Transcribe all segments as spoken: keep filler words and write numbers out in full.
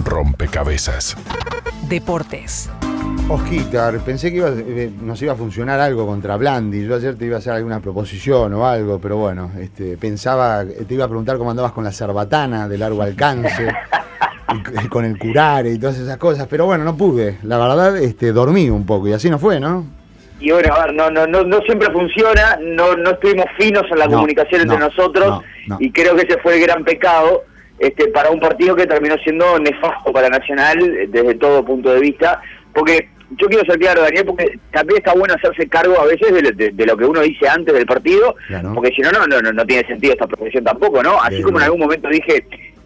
rompecabezas. Deportes. Osquitar, pensé que iba, eh, nos iba a funcionar algo contra Blandi. Yo ayer te iba a hacer alguna proposición o algo, pero bueno, este, pensaba, te iba a preguntar cómo andabas con la cerbatana de largo alcance, y, con el curare y todas esas cosas, pero bueno, no pude. La verdad, este, dormí un poco y así no fue, ¿no? Y bueno, a ver, no, no, no, no siempre funciona, no, no estuvimos finos en la no, comunicación entre no, nosotros, no, no. Y creo que ese fue el gran pecado este, para un partido que terminó siendo nefasto para Nacional desde todo punto de vista, porque yo quiero ser claro, Daniel, porque también está bueno hacerse cargo a veces de, de, de lo que uno dice antes del partido, claro. Porque si no, no, no, no tiene sentido esta profesión tampoco, ¿no? Así Bien, como en algún momento dije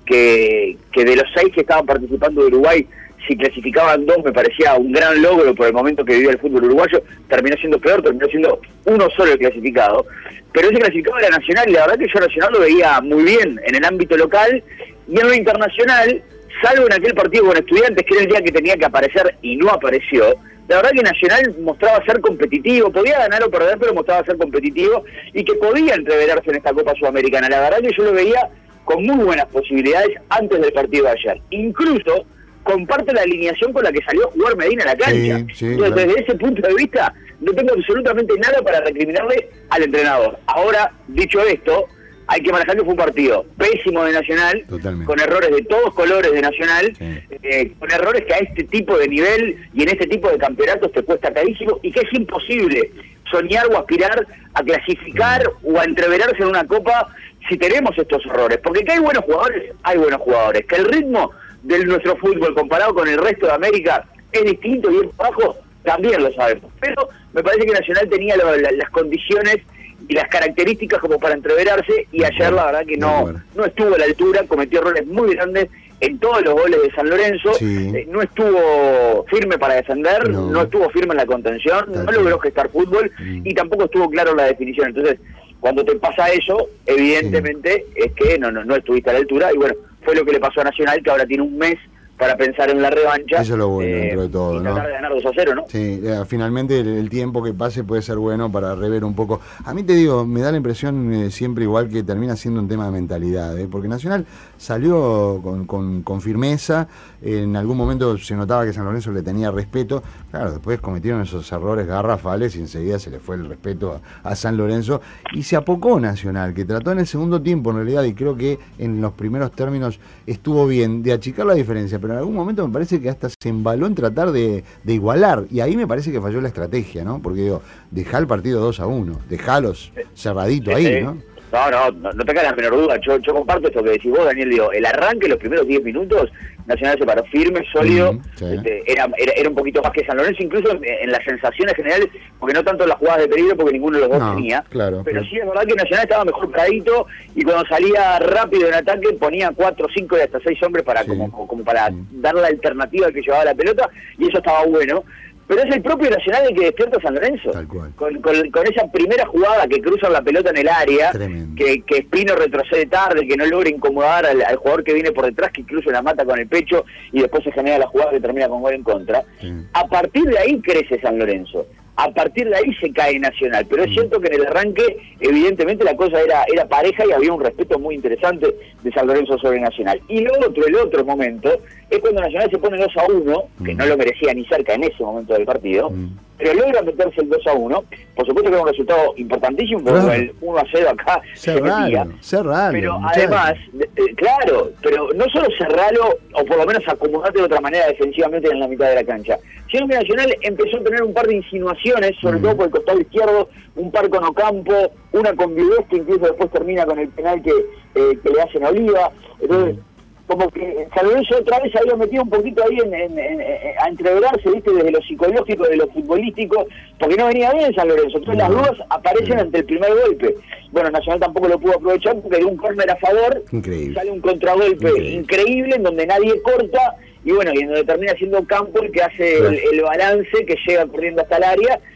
que, que de los seis que estaban participando de Uruguay, si clasificaban dos me parecía un gran logro por el momento que vivía el fútbol uruguayo, terminó siendo peor, terminó siendo uno solo el clasificado, pero ese clasificado era Nacional y la verdad que yo Nacional lo veía muy bien en el ámbito local y en lo internacional, salvo en aquel partido con Estudiantes que era el día que tenía que aparecer y no apareció. La verdad que Nacional mostraba ser competitivo, podía ganar o perder, pero mostraba ser competitivo y que podía entreverarse en esta Copa Sudamericana. La verdad que yo lo veía con muy buenas posibilidades antes del partido de ayer. Incluso comparte la alineación con la que salió a jugar Medina a la cancha. Sí, sí, Entonces, claro. Desde ese punto de vista, no tengo absolutamente nada para recriminarle al entrenador. Ahora, dicho esto, hay que manejar que fue un partido pésimo de Nacional, Totalmente. Con errores de todos colores de Nacional, sí. eh, con errores que a este tipo de nivel y en este tipo de campeonatos te cuesta carísimo y que es imposible soñar o aspirar a clasificar sí. o a entreverarse en una copa si tenemos estos errores. Porque que hay buenos jugadores, hay buenos jugadores. Que el ritmo de nuestro fútbol comparado con el resto de América es distinto y es bajo, también lo sabemos. Pero me parece que Nacional tenía lo, la, las condiciones y las características como para entreverarse y ayer la verdad que no, no estuvo a la altura, cometió errores muy grandes en todos los goles de San Lorenzo, sí. eh, no estuvo firme para defender, no, no estuvo firme en la contención, Tal no logró gestar fútbol mm. y tampoco estuvo claro en la definición. Entonces, cuando te pasa eso, evidentemente sí. es que no, no, no estuviste a la altura y bueno, fue lo que le pasó a Nacional, que ahora tiene un mes para pensar en la revancha. Eso es lo bueno eh, dentro de todo, y ¿no? tratar de ganar dos a cero, ¿no? Sí, eh, finalmente el, el tiempo que pase puede ser bueno para rever un poco. A mí te digo, me da la impresión eh, siempre igual que termina siendo un tema de mentalidad, ¿eh? Porque Nacional salió con, con, con firmeza, en algún momento se notaba que San Lorenzo le tenía respeto, claro, después cometieron esos errores garrafales y enseguida se le fue el respeto a, a San Lorenzo y se apocó Nacional, que trató en el segundo tiempo en realidad y creo que en los primeros términos estuvo bien de achicar la diferencia, pero en algún momento me parece que hasta se embaló en tratar de, de igualar, y ahí me parece que falló la estrategia, ¿no? Porque digo, dejá el partido dos a uno, dejalos cerradito ahí, ¿no? No, no, no, no te cae la menor duda, yo, yo comparto esto que decís vos, Daniel, digo, el arranque, los primeros diez minutos, Nacional se paró firme, sólido, mm, sí. este, era, era, era un poquito más que San Lorenzo, incluso en, en las sensaciones generales, porque no tanto en las jugadas de peligro, porque ninguno de los dos no, tenía, claro, pero claro. sí es verdad que Nacional estaba mejor paradito, y cuando salía rápido en ataque, ponía cuatro, cinco y hasta seis hombres para sí. como, como para sí. dar la alternativa al que llevaba la pelota, y eso estaba bueno. Pero es el propio Nacional el que despierta a San Lorenzo. Tal cual. Con, con, con esa primera jugada que cruzan la pelota en el área, que, que Espino retrocede tarde, que no logra incomodar al, al jugador que viene por detrás, que incluso la mata con el pecho y después se genera la jugada que termina con gol en contra. Sí. A partir de ahí crece San Lorenzo. A partir de ahí se cae Nacional, pero es cierto que en el arranque evidentemente la cosa era era pareja y había un respeto muy interesante de San Lorenzo sobre Nacional. Y lo otro, el otro momento, es cuando Nacional se pone dos a uno, que mm. no lo merecía ni cerca en ese momento del partido, mm. pero logra meterse el dos a uno, por supuesto que era un resultado importantísimo, porque claro. el uno a cero acá cerralo, cerralo, pero muchacho. Además, eh, claro, pero no solo cerralo, o por lo menos acomodarte de otra manera defensivamente en la mitad de la cancha, sino que Nacional empezó a tener un par de insinuaciones, sobre mm. todo por el costado izquierdo, un par con Ocampo, una con Vives, que incluso después termina con el penal que, eh, que le hacen a Oliva. Entonces, mm. como que San Lorenzo otra vez había metido un poquito ahí en, en, en, en, a entreverarse, ¿viste? Desde lo psicológico, de lo futbolístico, porque no venía bien San Lorenzo. Entonces no. las dudas aparecen no. ante el primer golpe. Bueno, Nacional tampoco lo pudo aprovechar porque dio un córner a favor, increíble. Sale un contragolpe increíble. increíble en donde nadie corta, y bueno, y en donde termina siendo Campo el que hace claro. el, el balance, que llega corriendo hasta el área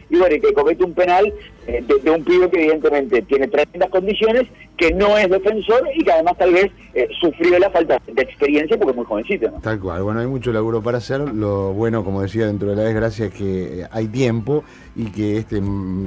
y bueno, y que comete un penal eh, de, de un pibe que evidentemente tiene tremendas condiciones, que no es defensor y que además tal vez eh, sufrió la falta de experiencia porque es muy jovencito, ¿no? Tal cual, bueno, hay mucho laburo para hacer. Lo bueno, como decía, dentro de la desgracia es que hay tiempo y que este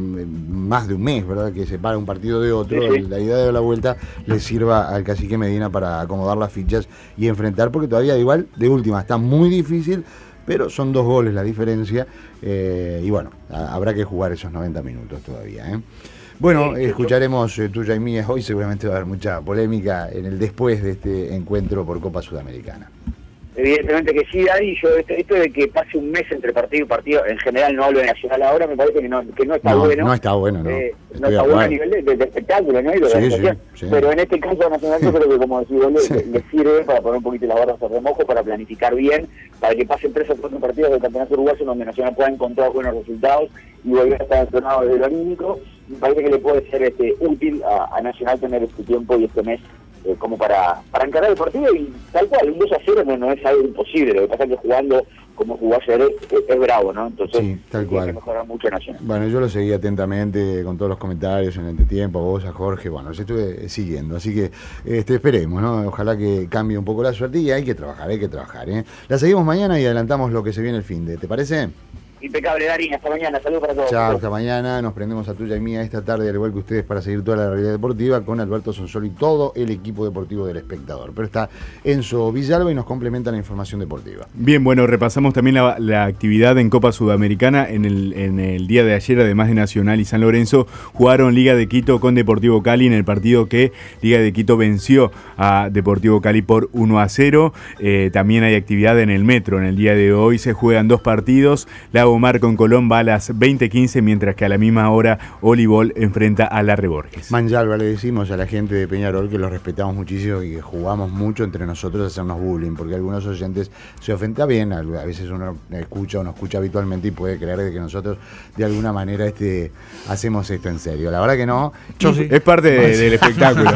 más de un mes, ¿verdad?, que separa un partido de otro, sí, sí. La idea de la vuelta le sirva al cacique Medina para acomodar las fichas y enfrentar, porque todavía igual, de última, está muy difícil, pero son dos goles la diferencia, eh, y bueno, a, habrá que jugar esos noventa minutos todavía, ¿eh? Bueno, sí, escucharemos eh, tuya y mía hoy, seguramente va a haber mucha polémica en el después de este encuentro por Copa Sudamericana. Evidentemente que sí, Dani. Yo esto, esto de que pase un mes entre partido y partido, en general no hablo de Nacional ahora, me parece que no, que no está no, bueno. No está bueno, no. Eh, no está bueno a nivel de, de, de espectáculo, ¿no? Y de sí, sí, sí. Pero en este caso a Nacional yo creo que, como decís vos, sí. le, le sirve para poner un poquito las barras de remojo, para planificar bien, para que pasen tres o cuatro partidos del Campeonato Uruguayo donde Nacional pueda encontrar buenos resultados y volver a estar entrenado desde lo anímico. Me parece que le puede ser este, útil a, a Nacional tener este tiempo y este mes Eh, como para, para encarar el partido, y tal cual, un dos a cero no, no es algo imposible. Lo que pasa es que jugando como jugó ayer es, es, es bravo, ¿no? Entonces sí, tal cual. Tiene que mejorar mucho Nacional. Bueno, yo lo seguí atentamente con todos los comentarios en el entretiempo, a vos, a Jorge, bueno, los estuve siguiendo, así que este, esperemos, ¿no? Ojalá que cambie un poco la suerte, y hay que trabajar, hay que trabajar, ¿eh? La seguimos mañana y adelantamos lo que se viene el fin de, ¿te parece? Impecable, Darín, hasta mañana, saludos para todos. Chao, hasta mañana, nos prendemos a tuya y mía esta tarde, al igual que ustedes, para seguir toda la realidad deportiva con Alberto Sonsol y todo el equipo deportivo del Espectador. Pero está Enzo Villalba y nos complementa la información deportiva. Bien, bueno, repasamos también la, la actividad en Copa Sudamericana. En el, en el día de ayer, además de Nacional y San Lorenzo, jugaron Liga de Quito con Deportivo Cali en el partido que Liga de Quito venció a Deportivo Cali por uno a cero. Eh, también hay actividad en el Metro. En el día de hoy se juegan dos partidos. La Omar con Colón va a las veinte quince, mientras que a la misma hora Olibol enfrenta a Larre Borges. Manjalva, le decimos a la gente de Peñarol que los respetamos muchísimo y que jugamos mucho entre nosotros a hacernos bullying, porque algunos oyentes se ofenden bien, a veces uno escucha o no escucha habitualmente y puede creer de que nosotros de alguna manera este, hacemos esto en serio. La verdad que no. Yo sí. Es parte de, del espectáculo.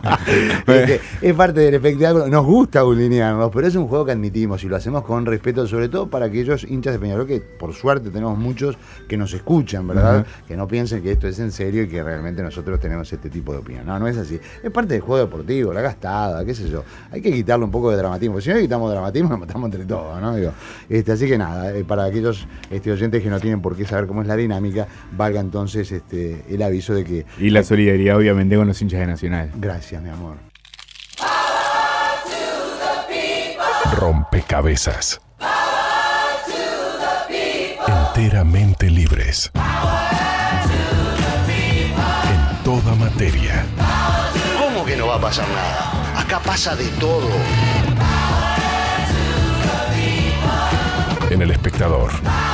es, es parte del espectáculo. Nos gusta bullyingarnos, pero es un juego que admitimos y lo hacemos con respeto, sobre todo para aquellos hinchas de Peñarol que por suerte tenemos muchos que nos escuchan, ¿verdad? Uh-huh. Que no piensen que esto es en serio y que realmente nosotros tenemos este tipo de opinión. No, no es así. Es parte del juego deportivo, la gastada, qué sé yo. Hay que quitarle un poco de dramatismo, porque si no quitamos dramatismo nos matamos entre todos, ¿no? Digo, este, así que nada, eh, para aquellos este, oyentes que no tienen por qué saber cómo es la dinámica, valga entonces este, el aviso de que... Y la solidaridad obviamente con los hinchas de Nacional. Gracias, mi amor. Rompecabezas. Enteramente libres. En toda materia. ¿Cómo que no va a pasar nada? Acá pasa de todo. En El Espectador.